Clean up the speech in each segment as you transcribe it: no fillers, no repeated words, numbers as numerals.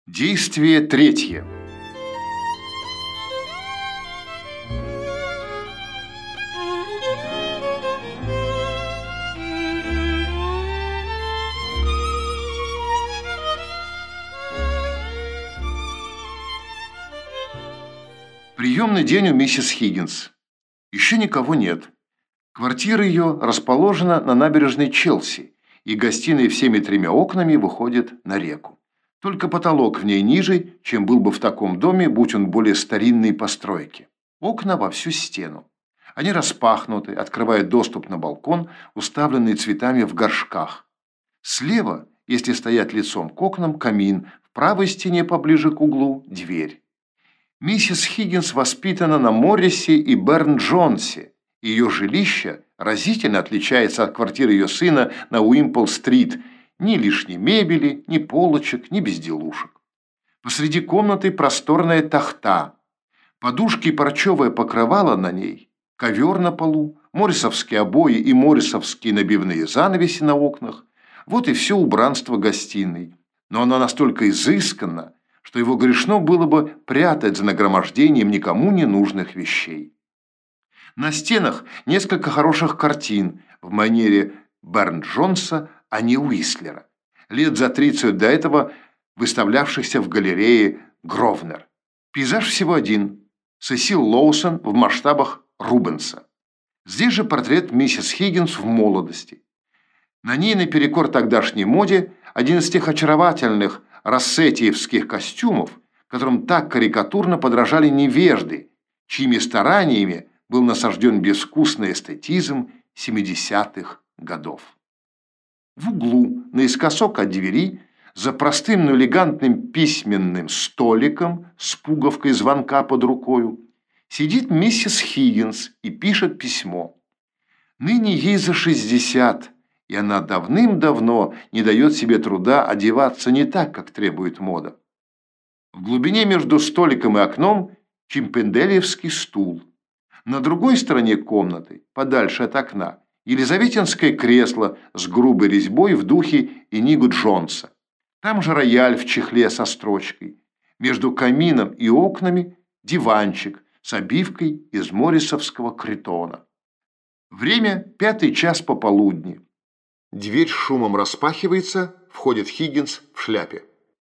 Действие третье. Приемный день у миссис Хиггинс. Еще никого нет. Квартира ее расположена на набережной Челси, и гостиная всеми тремя окнами выходит на реку. Только потолок в ней ниже, чем был бы в таком доме, будь он более старинной постройки. Окна во всю стену. Они распахнуты, открывают доступ на балкон, уставленный цветами в горшках. Слева, если стоять лицом к окнам, камин, в правой стене поближе к углу – дверь. Миссис Хиггинс воспитана на Моррисе и Берн-Джонсе. Ее жилище разительно отличается от квартиры ее сына на Уимпл-стрит. Ни лишней мебели, ни полочек, ни безделушек. Посреди комнаты просторная тахта. Подушки и парчевое покрывало на ней, ковер на полу, моррисовские обои и моррисовские набивные занавеси на окнах. Вот и все убранство гостиной. Но оно настолько изысканно, что его грешно было бы прятать за нагромождением никому не нужных вещей. На стенах несколько хороших картин в манере Берн-Джонса, а не Уистлера, лет за 30 до этого выставлявшихся в галерее Гровнер. Пейзаж всего один – Сесил Лоусон в масштабах Рубенса. Здесь же портрет миссис Хиггинс в молодости. На ней, наперекор тогдашней моде, один из тех очаровательных рассетиевских костюмов, которым так карикатурно подражали невежды, чьими стараниями был насажден безвкусный эстетизм 70-х годов. В углу, наискосок от двери, за простым, но элегантным письменным столиком с пуговкой звонка под рукою, сидит миссис Хиггинс и пишет письмо. Ныне ей за 60, и она давным-давно не дает себе труда одеваться не так, как требует мода. В глубине между столиком и окном чимпенделевский стул. На другой стороне комнаты, подальше от окна, елизаветинское кресло с грубой резьбой в духе Иниго Джонса. Там же рояль в чехле со строчкой. Между камином и окнами диванчик с обивкой из моррисовского критона. Время 5 час пополудни. Дверь шумом распахивается, входит Хиггинс в шляпе.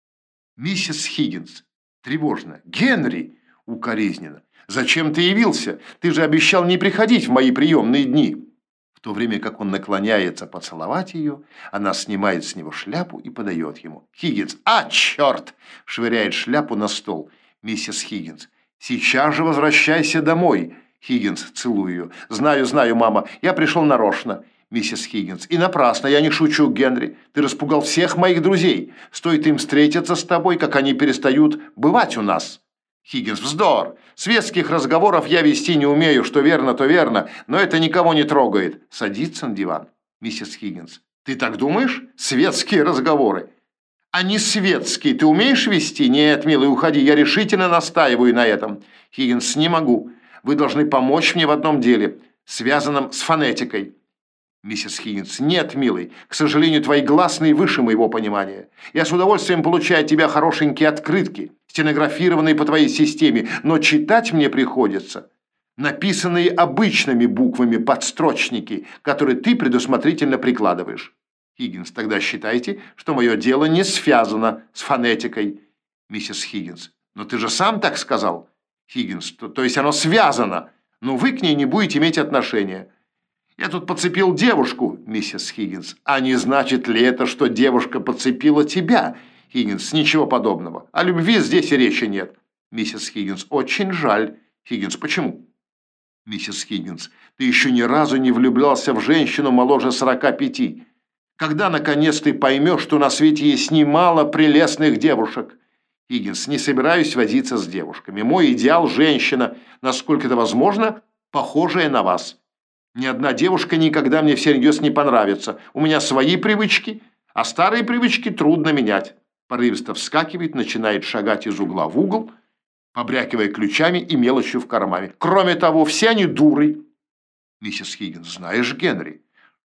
Миссис Хиггинс. Тревожно. Генри! Укоризненно. Зачем ты явился? Ты же обещал не приходить в мои приемные дни. В то время как он наклоняется поцеловать ее, она снимает с него шляпу и подает ему. Хиггинс. А, черт! Швыряет шляпу на стол. Миссис Хиггинс. Сейчас же возвращайся домой. Хиггинс, целую ее. Знаю, мама, я пришел нарочно. Миссис Хиггинс. И напрасно, я не шучу, Генри. Ты распугал всех моих друзей. Стоит им встретиться с тобой, как они перестают бывать у нас. Хиггинс. Вздор! Светских разговоров я вести не умею, что верно, то верно, но это никого не трогает. Садится на диван. Миссис Хиггинс. Ты так думаешь? Светские разговоры. А не светские ты умеешь вести? Нет, милый, уходи, я решительно настаиваю на этом. Хиггинс. Не могу. Вы должны помочь мне в одном деле, связанном с фонетикой. Миссис Хиггинс. Нет, милый, к сожалению, твои гласные выше моего понимания. Я с удовольствием получаю от тебя хорошенькие открытки, стенографированные по твоей системе, но читать мне приходится написанные обычными буквами подстрочники, которые ты предусмотрительно прикладываешь. Хиггинс. Тогда считайте, что мое дело не связано с фонетикой. Миссис Хиггинс. Но ты же сам так сказал. Хиггинс. То есть оно связано, но вы к ней не будете иметь отношения. Я тут подцепил девушку, миссис Хиггинс. А не значит ли это, что девушка подцепила тебя? Хиггинс. Ничего подобного. О любви здесь и речи нет. Миссис Хиггинс. Очень жаль. Хиггинс. Почему? Миссис Хиггинс. Ты еще ни разу не влюблялся в женщину моложе 45. Когда, наконец, ты поймешь, что на свете есть немало прелестных девушек? Хиггинс. Не собираюсь возиться с девушками. Мой идеал – женщина, насколько это возможно, похожая на вас. Ни одна девушка никогда мне всерьез не понравится. У меня свои привычки, а старые привычки трудно менять. Порывисто вскакивает, начинает шагать из угла в угол, побрякивая ключами и мелочью в кармане. Кроме того, все они дуры. Миссис Хиггинс. Знаешь, Генри,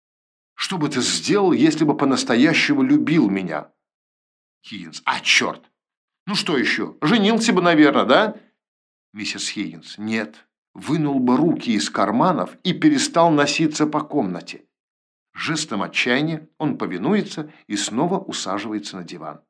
что бы ты сделал, если бы по-настоящему любил меня? Хиггинс. А, черт! Ну что еще? Женился бы, наверное, да? Миссис Хиггинс. Нет. Вынул бы руки из карманов и перестал носиться по комнате. Жестом отчаяния он повинуется и снова усаживается на диван.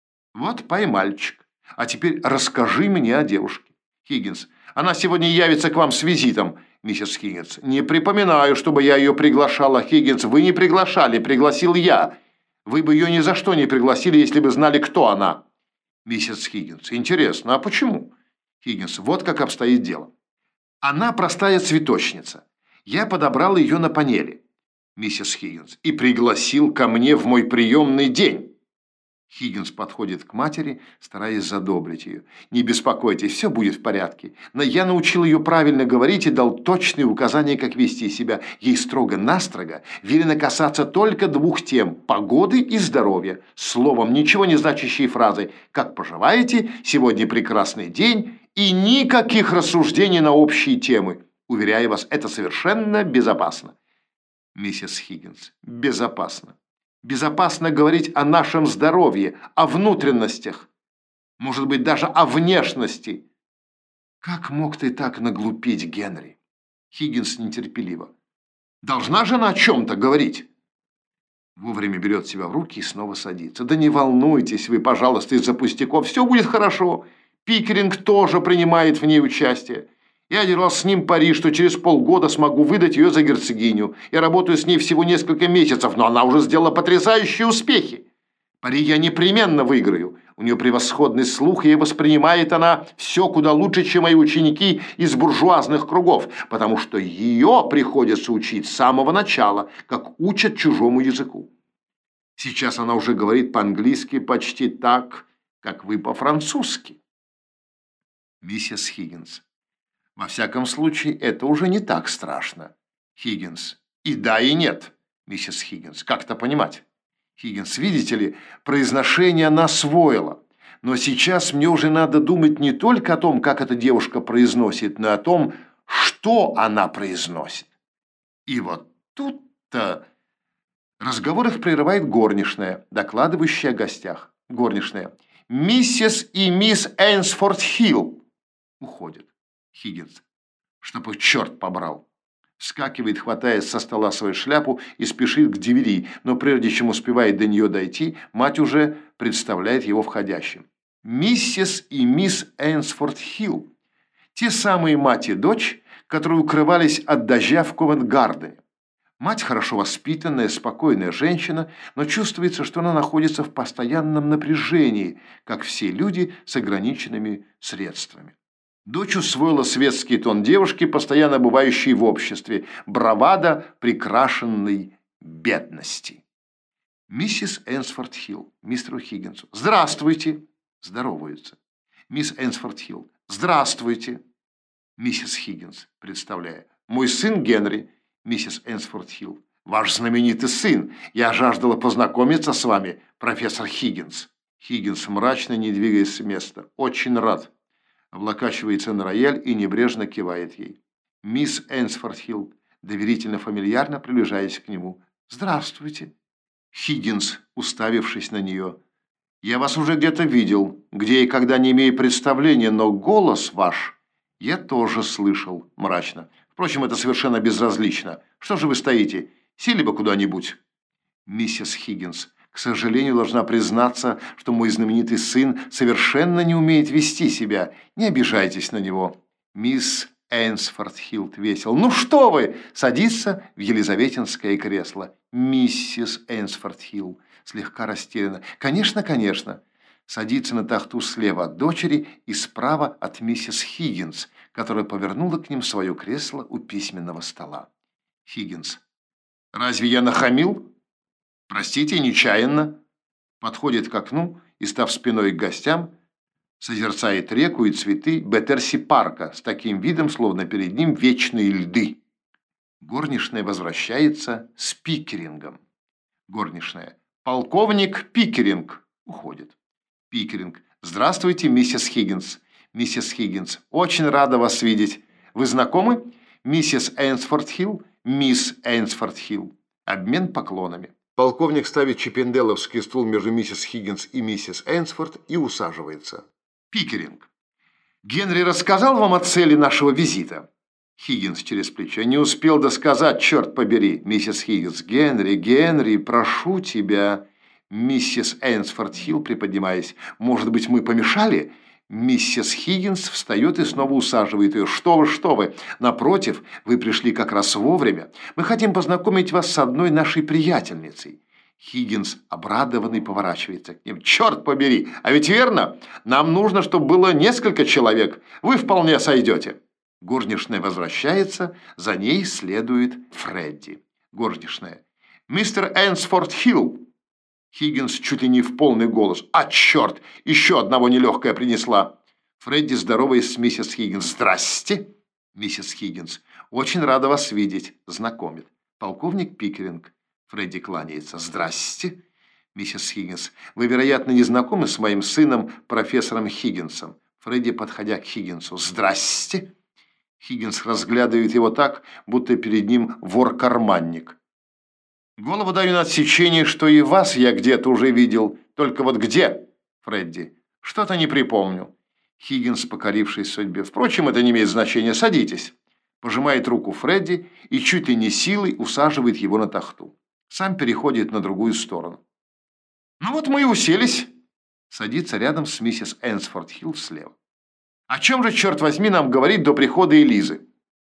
Вот поймальчик. А теперь расскажи мне о девушке. Хиггинс. Она сегодня явится к вам с визитом. Миссис Хиггинс. Не припоминаю, чтобы я ее приглашала. Хиггинс. Вы не приглашали, пригласил я. Вы бы ее ни за что не пригласили, если бы знали, кто она. Миссис Хиггинс. Интересно, а почему? Хиггинс. Вот как обстоит дело. Она простая цветочница. Я подобрал ее на панели. Миссис Хиггинс. И пригласил ко мне в мой приемный день. Хиггинс подходит к матери, стараясь задобрить ее. «Не беспокойтесь, все будет в порядке. Но я научил ее правильно говорить и дал точные указания, как вести себя. Ей строго-настрого велено касаться только двух тем – погоды и здоровья. Словом, ничего не значащей фразой «Как поживаете? Сегодня прекрасный день» и никаких рассуждений на общие темы. Уверяю вас, это совершенно безопасно». Миссис Хиггинс. «Безопасно. Безопасно говорить о нашем здоровье, о внутренностях, может быть, даже о внешности. Как мог ты так наглупить, Генри? Хиггинс нетерпеливо. Должна же она о чем-то говорить. Вовремя берет себя в руки и снова садится. Да не волнуйтесь вы, пожалуйста, из-за пустяков, все будет хорошо. Пикеринг тоже принимает в ней участие. Я держал с ним пари, что через полгода смогу выдать ее за герцогиню. Я работаю с ней всего несколько месяцев, но она уже сделала потрясающие успехи. Пари я непременно выиграю. У нее превосходный слух, и воспринимает она все куда лучше, чем мои ученики из буржуазных кругов, потому что ее приходится учить с самого начала, как учат чужому языку. Сейчас она уже говорит по-английски почти так, как вы по-французски. Миссис Хиггинс. Во всяком случае, это уже не так страшно. Хиггинс. И да, и нет. Миссис Хиггинс. Как это понимать? Хиггинс. Видите ли, произношение она освоила. Но сейчас мне уже надо думать не только о том, как эта девушка произносит, но и о том, что она произносит. И вот тут-то разговор их прерывает горничная, докладывающая о гостях. Горничная. Миссис и мисс Эйнсфорд Хилл. Уходит. Хиггинс. Чтоб их черт побрал. Вскакивает, хватает со стола свою шляпу и спешит к двери, но прежде чем успевает до нее дойти, мать уже представляет его входящим. Миссис и мисс Эйнсфорд Хилл. Те самые мать и дочь, которые укрывались от дождя в Ковент-Гардене. Мать хорошо воспитанная, спокойная женщина, но чувствуется, что она находится в постоянном напряжении, как все люди с ограниченными средствами. Дочь усвоила светский тон девушки, постоянно бывающей в обществе, бравада прикрашенной бедности. Миссис Эйнсфорд Хилл, мистеру Хиггинсу. Здравствуйте. Здороваются. Мисс Эйнсфорд Хилл. Здравствуйте. Миссис Хиггинс, представляя. Мой сын Генри. Миссис Эйнсфорд Хилл. Ваш знаменитый сын. Я жаждала познакомиться с вами, профессор Хиггинс. Хиггинс, мрачно не двигаясь с места. Очень рад. Облокачивается на рояль и небрежно кивает ей. Мисс Эйнсфорд Хилл, доверительно-фамильярно приближаясь к нему. «Здравствуйте». Хиггинс, уставившись на нее. «Я вас уже где-то видел, где и когда не имею представления, но голос ваш я тоже слышал», мрачно. «Впрочем, это совершенно безразлично. Что же вы стоите? Сели бы куда-нибудь». Миссис Хиггинс. К сожалению, должна признаться, что мой знаменитый сын совершенно не умеет вести себя. Не обижайтесь на него. Мисс Эйнсфорд Хилл весел. Ну что вы! Садится в елизаветинское кресло. Миссис Эйнсфорд Хилл слегка растеряна. Конечно, конечно. Садится на тахту слева от дочери и справа от миссис Хиггинс, которая повернула к ним свое кресло у письменного стола. Хиггинс. Разве я нахамил? Простите, нечаянно. Подходит к окну и, став спиной к гостям, созерцает реку и цветы Беттерси-парка с таким видом, словно перед ним вечные льды. Горничная возвращается с Пикерингом. Горничная. Полковник Пикеринг. Уходит. Пикеринг. Здравствуйте, миссис Хиггинс. Миссис Хиггинс. Очень рада вас видеть. Вы знакомы? Миссис Эйнсфорд Хилл. Мисс Эйнсфорд Хилл. Обмен поклонами. Полковник ставит чиппенделовский стул между миссис Хиггинс и миссис Эйнсфорд и усаживается. Пикеринг. Генри рассказал вам о цели нашего визита? Хиггинс через плечо. Не успел досказать, черт побери, миссис Хиггинс. Генри, прошу тебя. Миссис Эйнсфорд Хилл, приподнимаясь. Может быть, мы помешали? Миссис Хиггинс встает и снова усаживает ее. Что вы. Напротив, вы пришли как раз вовремя. Мы хотим познакомить вас с одной нашей приятельницей. Хиггинс, обрадованный, поворачивается к ним. «Черт побери! А ведь верно? Нам нужно, чтобы было несколько человек. Вы вполне сойдете». Горничная возвращается, за ней следует Фредди. Горничная. «Мистер Эйнсфорд Хилл». Хиггинс чуть ли не в полный голос. «А, черт! Еще одного нелегкая принесла». Фредди, здороваясь с миссис Хиггинс. «Здрасте!» Миссис Хиггинс. «Очень рада вас видеть». Знакомит. Полковник Пикеринг. Фредди кланяется. «Здрасте». Миссис Хиггинс. «Вы, вероятно, не знакомы с моим сыном, профессором Хиггинсом». Фредди, подходя к Хиггинсу. «Здрасте». Хиггинс разглядывает его так, будто перед ним вор-карманник. «Голову даю на отсечение, что и вас я где-то уже видел. Только вот где?» Фредди. «Что-то не припомню». Хиггинс, покорившись судьбе. «Впрочем, это не имеет значения. Садитесь». Пожимает руку Фредди и чуть ли не силой усаживает его на тахту. Сам переходит на другую сторону. «Ну вот мы и уселись». Садится рядом с миссис Эйнсфорд Хилл слева. «О чем же, черт возьми, нам говорить до прихода Элизы?»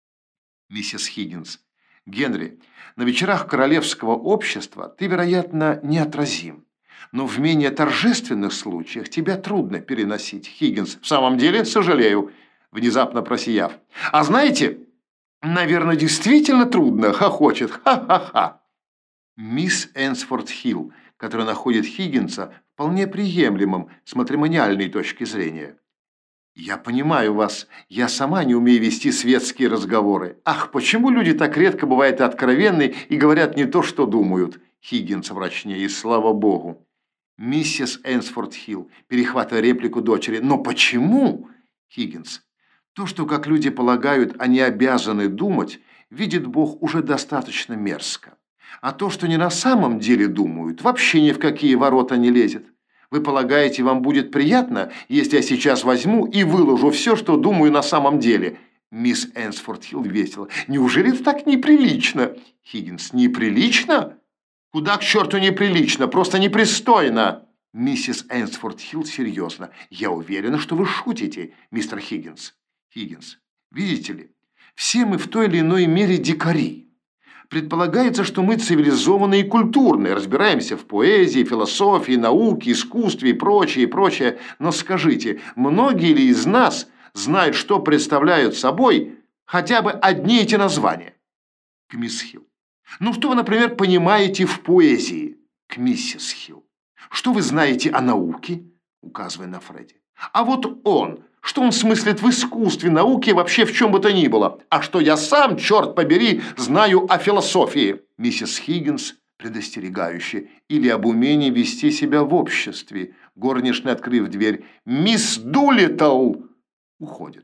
Миссис Хиггинс. «Генри, на вечерах королевского общества ты, вероятно, неотразим. Но в менее торжественных случаях тебя трудно переносить». Хиггинс. «В самом деле, сожалею», внезапно просияв. «А знаете, наверное, действительно трудно», хохочет. «Ха-ха-ха». Мисс Эйнсфорд Хилл, которая находит Хиггинса вполне приемлемым с матримониальной точки зрения. «Я понимаю вас. Я сама не умею вести светские разговоры. Ах, почему люди так редко бывают откровенны и говорят не то, что думают?» Хиггинс мрачнее. «И слава богу». Миссис Эйнсфорд Хилл, перехватывая реплику дочери. «Но почему?» Хиггинс. «То, что, как люди полагают, они обязаны думать, видит Бог уже достаточно мерзко. А то, что не на самом деле думают, вообще ни в какие ворота не лезет. Вы полагаете, вам будет приятно, если я сейчас возьму и выложу все, что думаю на самом деле?» Мисс Эйнсфорд Хилл весело. «Неужели это так неприлично?» Хиггинс. «Неприлично? Куда к черту неприлично? Просто непристойно!» Миссис Эйнсфорд Хилл серьезно. «Я уверена, что вы шутите, мистер Хиггинс». Хиггинс. «Видите ли, все мы в той или иной мере дикари. Предполагается, что мы цивилизованные и культурные, разбираемся в поэзии, философии, науке, искусстве и прочее, и прочее. Но скажите, многие ли из нас знают, что представляют собой хотя бы одни эти названия?» К мисс Хилл. «Ну, что вы, например, понимаете в поэзии?» К миссис Хилл. «Что вы знаете о науке?» Указывая на Фредди. «А вот он, что он смыслит в искусстве, науке и вообще в чем бы то ни было? А что я сам, черт побери, знаю о философии?» Миссис Хиггинс предостерегающе. «Или об умении вести себя в обществе». Горничная, открыв дверь. «Мисс Дулиттл!» Уходит.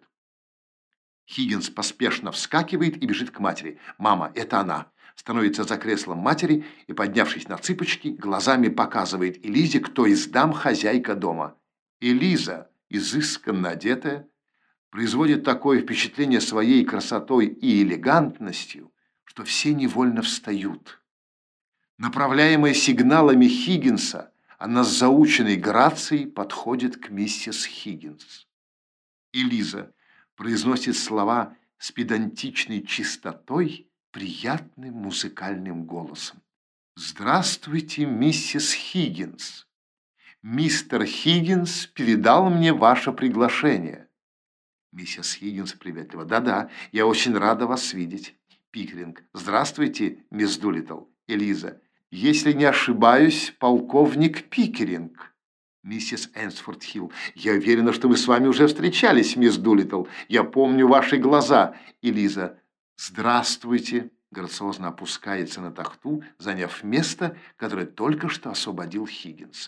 Хиггинс поспешно вскакивает и бежит к матери. «Мама, это она!» Становится за креслом матери и, поднявшись на цыпочки, глазами показывает Элизе, кто из дам хозяйка дома. Элиза, изысканно одетая, производит такое впечатление своей красотой и элегантностью, что все невольно встают. Направляемая сигналами Хиггинса, она с заученной грацией подходит к миссис Хиггинс. Элиза произносит слова с педантичной чистотой, приятным музыкальным голосом. «Здравствуйте, миссис Хиггинс. Мистер Хиггинс передал мне ваше приглашение». Миссис Хиггинс приветливо. «Да-да, я очень рада вас видеть». Пикеринг. «Здравствуйте, мисс Дулиттл». Элиза. «Если не ошибаюсь, полковник Пикеринг». Миссис Эйнсфорд Хилл. «Я уверена, что мы с вами уже встречались, мисс Дулиттл. Я помню ваши глаза». Элиза. «Здравствуйте», грациозно опускается на тахту, заняв место, которое только что освободил Хиггинс.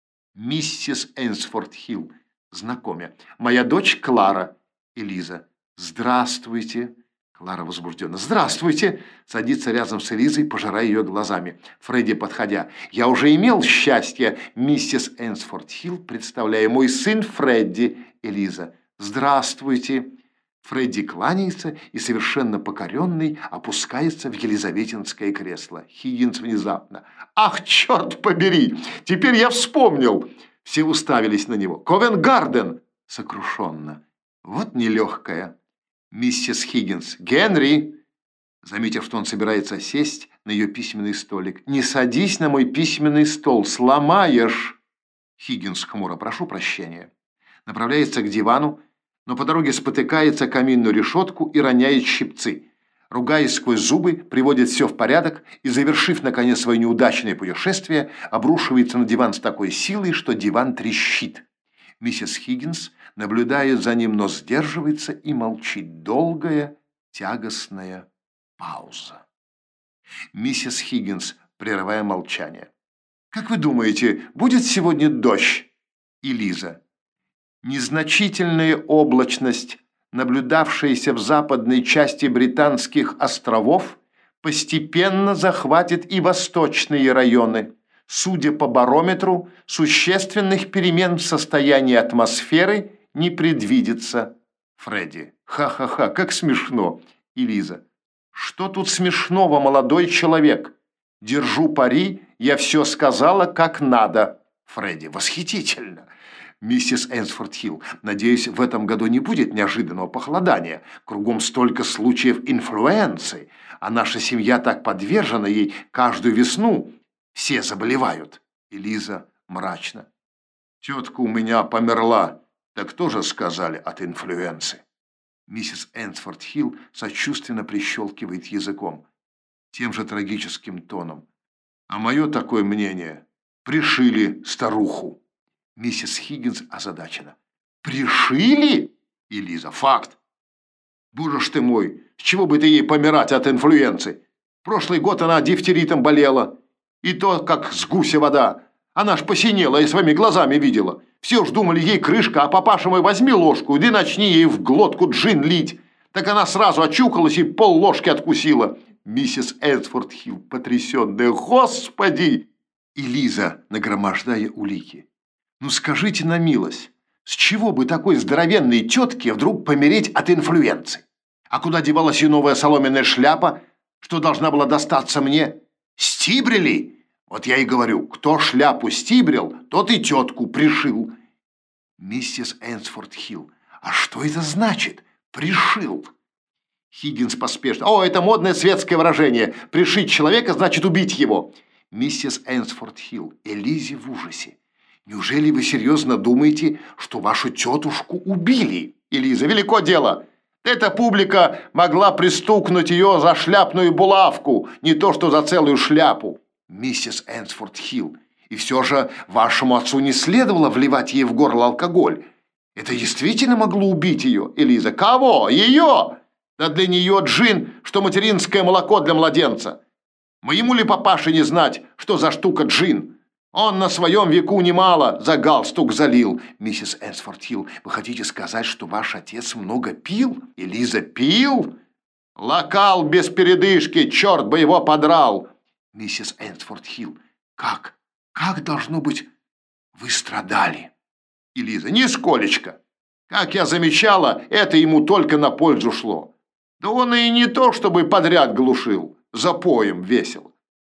Миссис Эйнсфорд Хилл, знакомя. «Моя дочь Клара». Элиза. «Здравствуйте». Клара возбужденно. «Здравствуйте!» Садится рядом с Элизой, пожирая ее глазами. Фредди, подходя. «Я уже имел счастье, миссис Эйнсфорд Хилл, представляя мой сын Фредди». Элиза. «Здравствуйте». Фредди кланяется и, совершенно покоренный, опускается в елизаветинское кресло. Хиггинс внезапно. «Ах, черт побери! Теперь я вспомнил!» Все уставились на него. «Ковент-Гарден!» Сокрушенно. «Вот нелегкая». Миссис Хиггинс. «Генри!» Заметив, что он собирается сесть на ее письменный столик. «Не садись на мой письменный стол, сломаешь!» Хиггинс хмуро. «Прошу прощения». Направляется к дивану, но по дороге спотыкается о каминную решетку и роняет щипцы. Ругаясь сквозь зубы, приводит все в порядок и, завершив, наконец, свое неудачное путешествие, обрушивается на диван с такой силой, что диван трещит. Миссис Хиггинс наблюдает за ним, но сдерживается и молчит. Долгая, тягостная пауза. Миссис Хиггинс, прерывая молчание. «Как вы думаете, будет сегодня дождь?» И Лиза. «Незначительная облачность, наблюдавшаяся в западной части Британских островов, постепенно захватит и восточные районы. Судя по барометру, существенных перемен в состоянии атмосферы не предвидится». Фредди. «Ха-ха-ха, как смешно!» И Лиза. «Что тут смешного, молодой человек? Держу пари, я все сказала как надо». Фредди. «Восхитительно!» Миссис Эйнсворт-Хилл. «Надеюсь, в этом году не будет неожиданного похолодания. Кругом столько случаев инфлюенции, а наша семья так подвержена ей каждую весну. Все заболевают». И Лиза мрачно. «Тетка у меня померла. Так тоже сказали от инфлюенции». Миссис Эйнсворт-Хилл сочувственно прищелкивает языком. Тем же трагическим тоном. «А мое такое мнение. Пришили старуху». Миссис Хиггинс озадачена. «Пришили?» И Лиза. «Факт. Боже ж ты мой, с чего бы ты ей помирать от инфлюенции? Прошлый год она дифтеритом болела. И то, как с гуся вода. Она ж посинела и своими глазами видела. Все уж думали, ей крышка, а папаша мой возьми ложку, да начни ей в глотку джин лить. Так она сразу очухалась и пол-ложки откусила». Миссис Эйнсворт-Хилл, потрясенная. «Господи!» И Лиза, нагромождая улики. «Ну скажите на милость, с чего бы такой здоровенной тетке вдруг помереть от инфлюенции? А куда девалась ее новая соломенная шляпа, что должна была достаться мне? Стибрили? Вот я и говорю, кто шляпу стибрил, тот и тетку пришил». Миссис Эйнсворт-Хилл. «А что это значит? Пришил?» Хиггинс поспешно. «О, это модное светское выражение. Пришить человека значит убить его». Миссис Эйнсворт-Хилл. Элизе в ужасе. «Неужели вы серьезно думаете, что вашу тетушку убили?» Элиза. «Велико дело. Эта публика могла пристукнуть ее за шляпную булавку, не то что за целую шляпу». Миссис Эйнсворт-Хилл. «И все же вашему отцу не следовало вливать ей в горло алкоголь. Это действительно могло убить ее?» Элиза. «Кого? Ее? Да для нее джин, что материнское молоко для младенца. Моему ли папаше не знать, что за штука джин? Он на своем веку немало за галстук залил». Миссис Эйнсворт-Хилл. «Вы хотите сказать, что ваш отец много пил?» Элиза. «Пил? Локал без передышки, черт бы его подрал». Миссис Эйнсворт-Хилл. «Как? Как должно быть, вы страдали?» Элиза. «Нисколечко. Как я замечала, это ему только на пользу шло. Да он и не то, чтобы подряд глушил, запоем весел.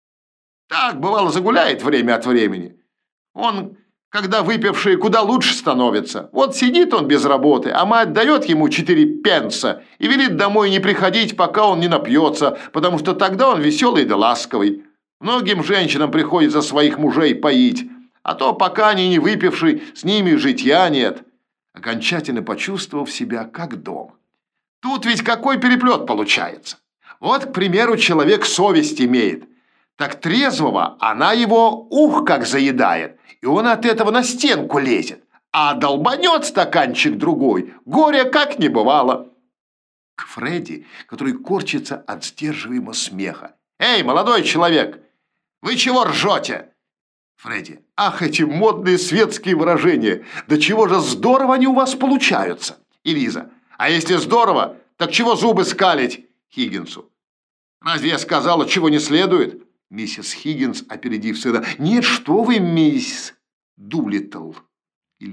Так, бывало, загуляет время от времени. Он, когда выпивший, куда лучше становится. Вот сидит он без работы, а мать дает ему 4 пенса и велит домой не приходить, пока он не напьется, потому что тогда он веселый да ласковый. Многим женщинам приходится своих мужей поить, а то, пока они не выпившие, с ними житья нет». Окончательно почувствовав себя как дома. Тут ведь какой переплет получается. Вот, к примеру, человек совесть имеет. Так трезвого она его как заедает, и он от этого на стенку лезет. А долбанет стаканчик другой, горя как не бывало. К Фредди, который корчится от сдерживаемого смеха. «Эй, молодой человек, вы чего ржете?» Фредди. «Ах, эти модные светские выражения! Да чего же здорово они у вас получаются!» И Лиза. «А если здорово, так чего зубы скалить?» Хиггинсу. «Разве я сказала, чего не следует?» Миссис Хиггинс, опередив сына. «Нет, что вы, мисс Дулиттл». И Лиза.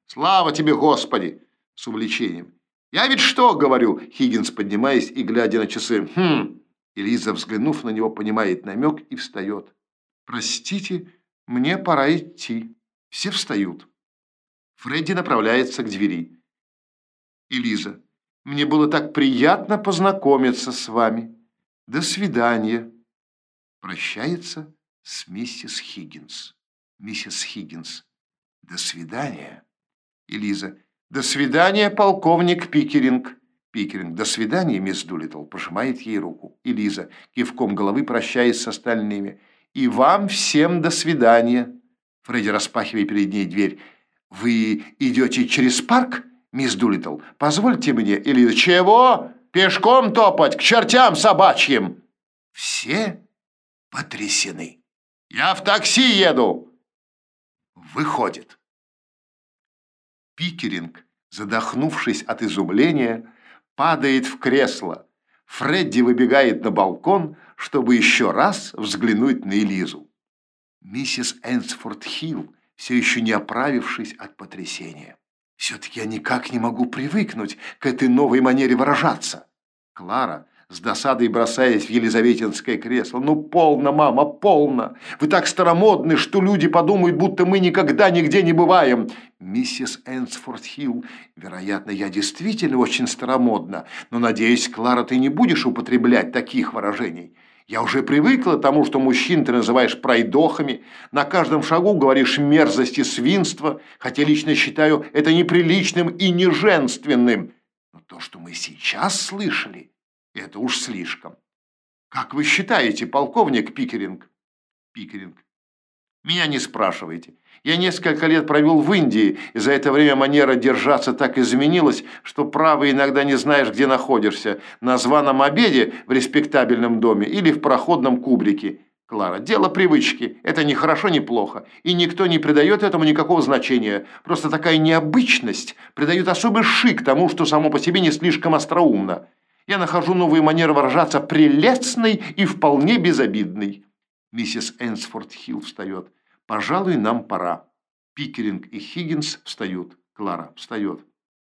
Слава тебе, Господи! С увлечением. Я ведь что говорю? Хиггинс, поднимаясь и глядя на часы. Элиза, взглянув на него, понимает намек и встает. Простите, мне пора идти. Все встают. Фредди направляется к двери. Элиза, мне было так приятно познакомиться с вами. До свидания. Прощается с миссис Хиггинс. Миссис Хиггинс. До свидания. Элиза. До свидания, полковник Пикеринг. Пикеринг. До свидания, мисс Дулиттл. Пожимает ей руку. Элиза, кивком головы прощаясь с остальными. И вам всем до свидания. Фредди, распахивая перед ней дверь. Вы идете через парк, мисс Дулиттл? Позвольте мне. Элиза. Чего? Пешком топать, к чертям собачьим. Все потрясены. Я в такси еду. Выходит. Пикеринг, задохнувшись от изумления, падает в кресло. Фредди выбегает на балкон, чтобы еще раз взглянуть на Элизу. Миссис Энсфорд Хилл, все еще не оправившись от потрясения. Все-таки я никак не могу привыкнуть к этой новой манере выражаться. Клара, с досадой бросаясь в елизаветинское кресло. Ну, полно, мама, полно. Вы так старомодны, что люди подумают, будто мы никогда нигде не бываем. Миссис Энсфорд Хилл, вероятно, я действительно очень старомодна, но, надеюсь, Клара, ты не будешь употреблять таких выражений. Я уже привыкла к тому, что мужчин ты называешь пройдохами, на каждом шагу говоришь мерзость и свинство, хотя лично считаю это неприличным и неженственным. Но то, что мы сейчас слышали, это уж слишком. Как вы считаете, полковник Пикеринг? Пикеринг. Меня не спрашивайте. Я несколько лет провел в Индии, и за это время манера держаться так изменилась, что право иногда не знаешь, где находишься. На званом обеде в респектабельном доме или в проходном кубрике. Клара, дело привычки. Это ни хорошо, ни плохо. И никто не придает этому никакого значения. Просто такая необычность придает особый шик тому, что само по себе не слишком остроумно. Я нахожу новые манеры выражаться прелестной и вполне безобидной. Миссис Энсфорд Хилл встает. Пожалуй, нам пора. Пикеринг и Хиггинс встают. Клара встает.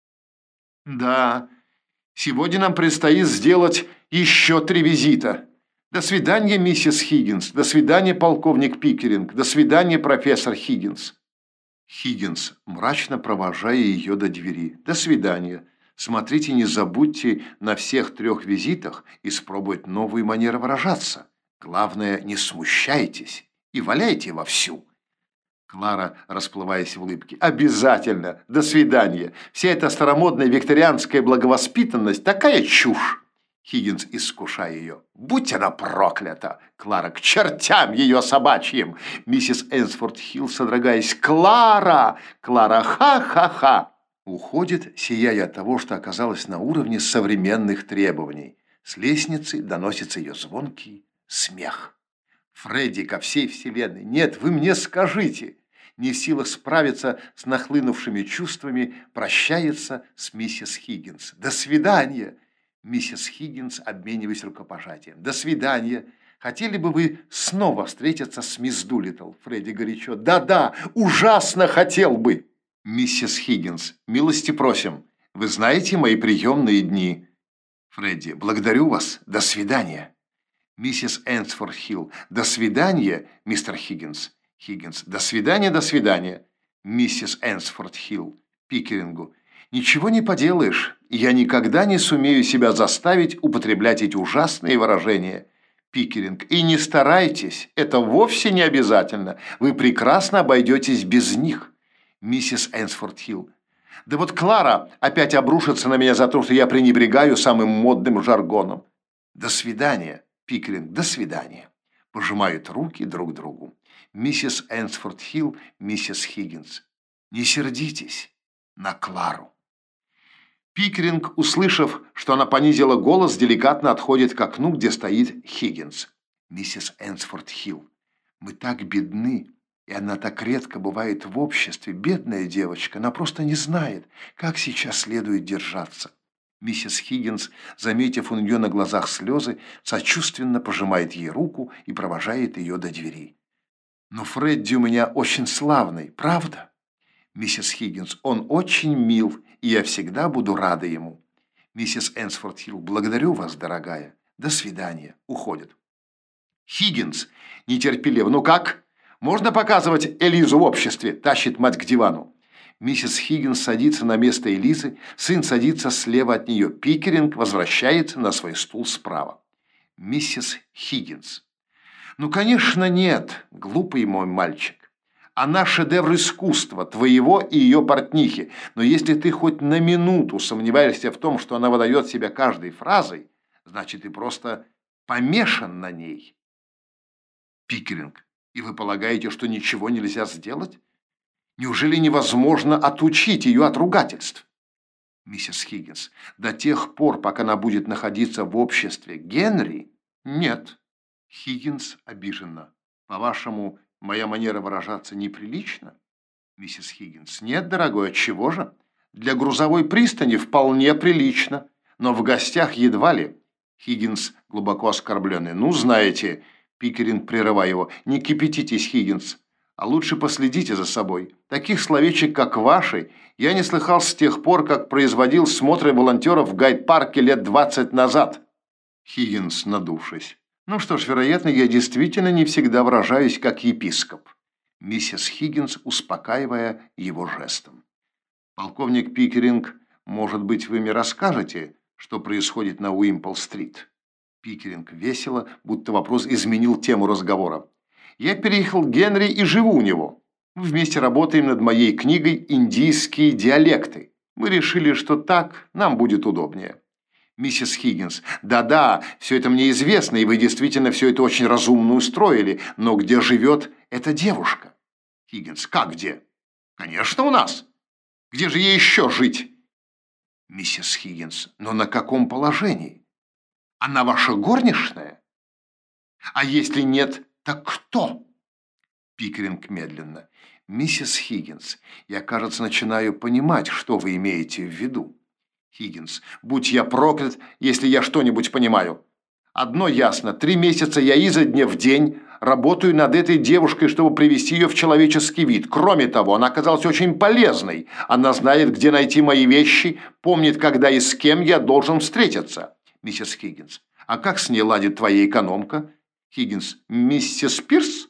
Да, сегодня нам предстоит сделать еще 3 визита. До свидания, миссис Хиггинс. До свидания, полковник Пикеринг. До свидания, профессор Хиггинс. Хиггинс, мрачно провожая ее до двери. До свидания. Смотрите, не забудьте на всех 3 визитах испробовать новые манеры выражаться. Главное, не смущайтесь и валяйте вовсю. Клара, расплываясь в улыбке. Обязательно. До свидания. Вся эта старомодная викторианская благовоспитанность такая чушь. Хиггинс, искушая ее. Будь она проклята. Клара, к чертям ее собачьим. Миссис Энсфорд Хилл, содрогаясь. Клара! Клара, ха-ха-ха. Уходит, сияя от того, что оказалось на уровне современных требований. С лестницы доносится ее звонкий смех. Фредди ко всей вселенной. Нет, вы мне скажите. Не в силах справиться с нахлынувшими чувствами, прощается с миссис Хиггинс. До свидания. Миссис Хиггинс, обмениваясь рукопожатием. До свидания. Хотели бы вы снова встретиться с мисс Дулиттл? Фредди горячо. Да-да, ужасно хотел бы. Миссис Хиггинс, милости просим. Вы знаете мои приемные дни. Фредди, благодарю вас. До свидания. Миссис Энсфорд Хилл, до свидания, мистер Хиггинс. Хиггинс, до свидания, до свидания. Миссис Энсфорд Хилл, Пикерингу, ничего не поделаешь, я никогда не сумею себя заставить употреблять эти ужасные выражения. Пикеринг, и не старайтесь, это вовсе не обязательно, вы прекрасно обойдетесь без них. Миссис Энсфорд Хилл, да вот Клара опять обрушится на меня за то, что я пренебрегаю самым модным жаргоном. До свидания. Пикеринг, до свидания. Пожимают руки друг другу. Миссис Энсфорд Хилл, миссис Хиггинс. Не сердитесь на Клару. Пикеринг, услышав, что она понизила голос, деликатно отходит к окну, где стоит Хиггинс. Миссис Энсфорд Хилл. Мы так бедны, и она так редко бывает в обществе. Бедная девочка, она просто не знает, как сейчас следует держаться. Миссис Хиггинс, заметив у нее на глазах слезы, сочувственно пожимает ей руку и провожает ее до двери. «Но Фредди у меня очень славный, правда?» Миссис Хиггинс, он очень мил, и я всегда буду рада ему. Миссис Энсфорд Хилл, благодарю вас, дорогая. До свидания. Уходит. Хиггинс, нетерпеливо. Ну как? Можно показывать Элизу в обществе? Тащит мать к дивану. Миссис Хиггинс садится на место Элизы, сын садится слева от нее. Пикеринг возвращается на свой стул справа. Миссис Хиггинс. Ну, конечно, нет, глупый мой мальчик. Она шедевр искусства, твоего и ее портнихи. Но если ты хоть на минуту сомневаешься в том, что она выдает себя каждой фразой, значит, ты просто помешан на ней. Пикеринг. И вы полагаете, что ничего нельзя сделать? Неужели невозможно отучить ее от ругательств? Миссис Хиггинс. До тех пор, пока она будет находиться в обществе Генри? Нет. Хиггинс обиженно. По-вашему, моя манера выражаться неприлична? Миссис Хиггинс. Нет, дорогой, отчего же? Для грузовой пристани вполне прилично, но в гостях едва ли. Хиггинс глубоко оскорбленный. Ну, знаете, Пикеринг, прерывая его, не кипятитесь, Хиггинс, а лучше последите за собой. Таких словечек, как ваши, я не слыхал с тех пор, как производил смотры волонтеров в гайд-парке лет 20 назад. Хиггинс, надувшись. Ну что ж, вероятно, я действительно не всегда выражаюсь как епископ. Миссис Хиггинс, успокаивая его жестом. Полковник Пикеринг, может быть, вы мне расскажете, что происходит на Уимпл-стрит? Пикеринг весело, будто вопрос изменил тему разговора. Я переехал к Генри и живу у него. Мы вместе работаем над моей книгой «Индийские диалекты». Мы решили, что так нам будет удобнее. Миссис Хиггинс. Да-да, все это мне известно, и вы действительно все это очень разумно устроили. Но где живет эта девушка? Хиггинс. Как где? Конечно, у нас. Где же ей еще жить? Миссис Хиггинс. Но на каком положении? Она ваша горничная? А если нет, так кто? Пикеринг медленно. Миссис Хиггинс, я, кажется, начинаю понимать, что вы имеете в виду. Хиггинс. Будь я проклят, если я что-нибудь понимаю. Одно ясно, 3 месяца я изо дня в день работаю над этой девушкой, чтобы привести ее в человеческий вид. Кроме того, она оказалась очень полезной. Она знает, где найти мои вещи, помнит, когда и с кем я должен встретиться. Миссис Хиггинс. А как с ней ладит твоя экономка? Хиггинс. Миссис Пирс?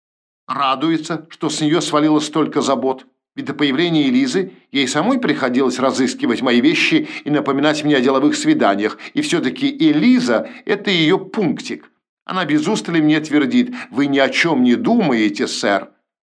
Радуется, что с нее свалилось столько забот. Ведь до появления Элизы ей самой приходилось разыскивать мои вещи и напоминать мне о деловых свиданиях. И все-таки Элиза – это ее пунктик. Она без устали мне твердит: «Вы ни о чем не думаете, сэр».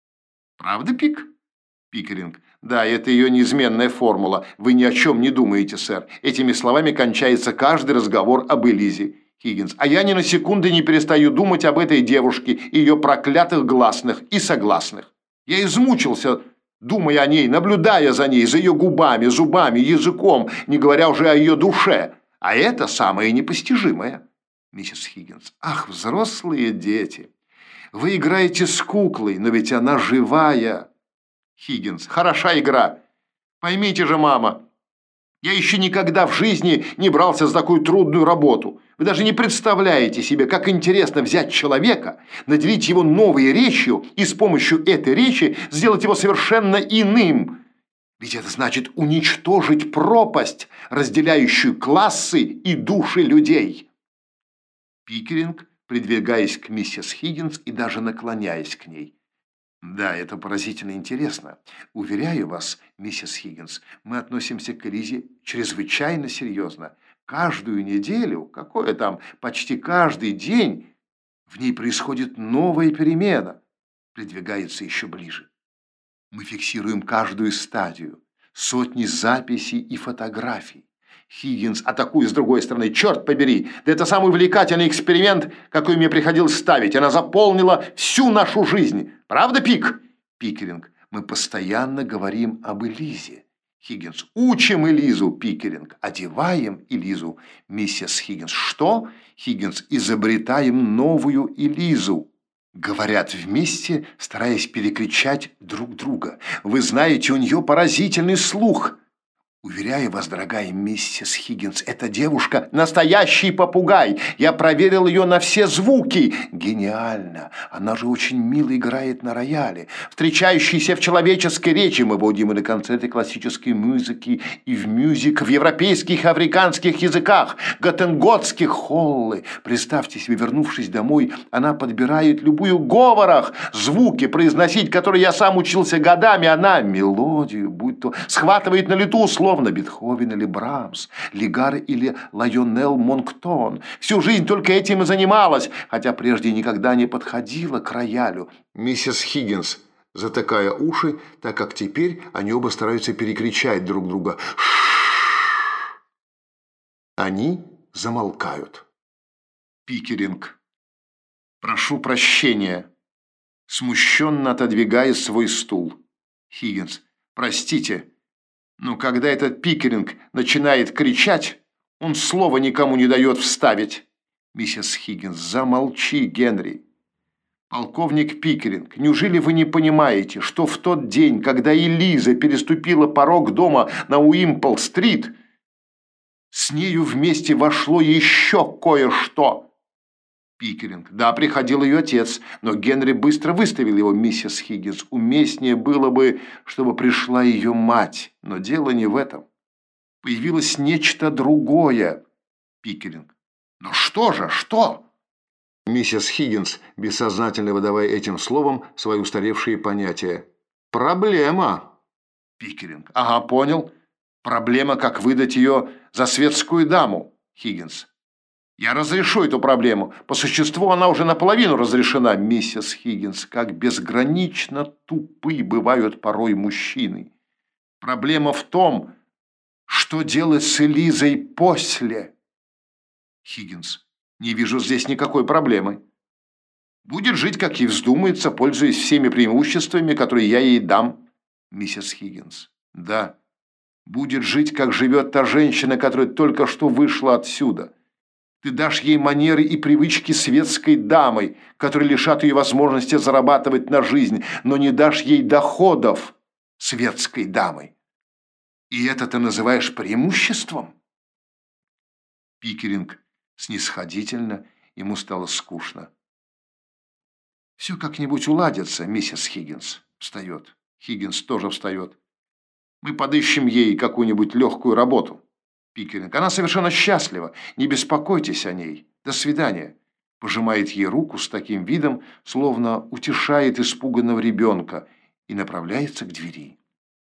Правда, Пик? Пикеринг. Да, это ее неизменная формула. Вы ни о чем не думаете, сэр. Этими словами кончается каждый разговор об Элизе. Хиггинс. А я ни на секунду не перестаю думать об этой девушке и ее проклятых гласных и согласных. Я измучился, думая о ней, наблюдая за ней, за ее губами, зубами, языком, не говоря уже о ее душе. А это самое непостижимое. Миссис Хиггинс. Ах, взрослые дети. Вы играете с куклой, но ведь она живая. Хиггинс. Хороша игра. Поймите же, мама, я еще никогда в жизни не брался за такую трудную работу. Вы даже не представляете себе, как интересно взять человека, наделить его новой речью и с помощью этой речи сделать его совершенно иным. Ведь это значит уничтожить пропасть, разделяющую классы и души людей. Пикеринг, придвигаясь к миссис Хиггинс и даже наклоняясь к ней. Да, это поразительно интересно. Уверяю вас, миссис Хиггинс, мы относимся к Элизе чрезвычайно серьезно. Каждую неделю, какое там, почти каждый день, в ней происходит новая перемена. Придвигается еще ближе. Мы фиксируем каждую стадию, сотни записей и фотографий. Хиггинс атакует с другой стороны. Черт побери, да это самый увлекательный эксперимент, какой мне приходилось ставить. Она заполнила всю нашу жизнь. Правда, Пик? Пикеринг. Мы постоянно говорим об Элизе. Хиггинс. Учим Элизу, Пикеринг. Одеваем Элизу. Миссис Хиггинс. Что? Хиггинс. Изобретаем новую Элизу. Говорят вместе, стараясь перекричать друг друга. Вы знаете, у нее поразительный слух. Уверяю вас, дорогая миссис Хиггинс, эта девушка – настоящий попугай. Я проверил ее на все звуки. Гениально. Она же очень мило играет на рояле. Встречающийся в человеческой речи. Мы будем и на концерты классической музыки, и в мюзик, в европейских и африканских языках, готенготских холлы. Представьте себе, вернувшись домой, она подбирает любую говорах звуки, произносить, которые я сам учился годами. Она мелодию, будь то схватывает на лету, словно Бетховен или Брамс, Лигар или Лайонел Монктон. Всю жизнь только этим и занималась, хотя прежде никогда не подходила к роялю. Миссис Хиггинс, затыкая уши, так как теперь они оба стараются перекричать друг друга. Ш-ш-ш. Они замолкают. Пикеринг. Прошу прощения. Смущенно отодвигая свой стул. Хиггинс. Простите. Но когда этот Пикеринг начинает кричать, он слова никому не дает вставить. Миссис Хиггинс, замолчи, Генри. Полковник Пикеринг, неужели вы не понимаете, что в тот день, когда Элиза переступила порог дома на Уимпл-стрит, с нею вместе вошло еще кое-что? Пикеринг. Да, приходил ее отец, но Генри быстро выставил его, миссис Хиггинс. Уместнее было бы, чтобы пришла ее мать, но дело не в этом. Появилось нечто другое. Пикеринг. Но что же, что? Миссис Хиггинс, бессознательно выдавая этим словом свои устаревшие понятия. Проблема. Пикеринг. Ага, понял. Проблема, как выдать ее за светскую даму. Хиггинс. Я разрешу эту проблему. По существу она уже наполовину разрешена, миссис Хиггинс. Как безгранично тупы бывают порой мужчины. Проблема в том, что делать с Элизой после. Хиггинс. Не вижу здесь никакой проблемы. Будет жить, как ей вздумается, пользуясь всеми преимуществами, которые я ей дам. Миссис Хиггинс. Да. Будет жить, как живет та женщина, которая только что вышла отсюда. Ты дашь ей манеры и привычки светской дамы, которые лишат ее возможности зарабатывать на жизнь, но не дашь ей доходов светской дамы. И это ты называешь преимуществом? Пикеринг снисходительно, ему стало скучно. Все как-нибудь уладится, миссис Хиггинс. Встает. Хиггинс тоже встает. Мы подыщем ей какую-нибудь легкую работу. Пикеринг. Она совершенно счастлива. Не беспокойтесь о ней. До свидания. Пожимает ей руку с таким видом, словно утешает испуганного ребенка, и направляется к двери.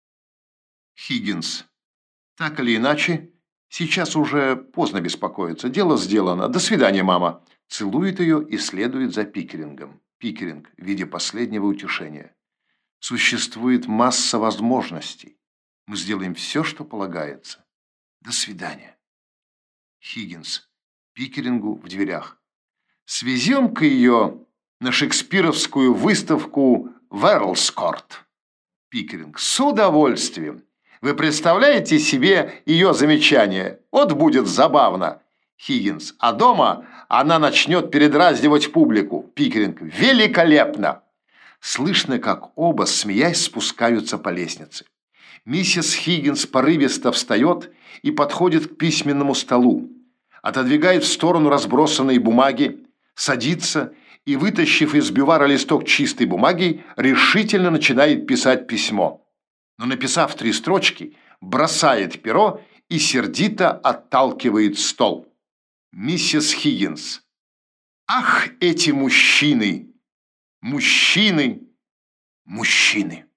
Хиггинс. Так или иначе, сейчас уже поздно беспокоиться. Дело сделано. До свидания, мама. Целует ее и следует за Пикерингом. Пикеринг в виде последнего утешения. Существует масса возможностей. Мы сделаем все, что полагается. До свидания. Хиггинс. Пикерингу в дверях. Свезем-ка ее на шекспировскую выставку в Эрлскорт. Пикеринг. С удовольствием. Вы представляете себе ее замечание? Вот будет забавно. Хиггинс. А дома она начнет передразнивать публику. Пикеринг. Великолепно. Слышно, как оба, смеясь, спускаются по лестнице. Миссис Хиггинс порывисто встает и подходит к письменному столу, отодвигает в сторону разбросанные бумаги, садится и, вытащив из бювара листок чистой бумаги, решительно начинает писать письмо. Но, написав 3 строчки, бросает перо и сердито отталкивает стол. Миссис Хиггинс. Ах, эти мужчины! Мужчины! Мужчины!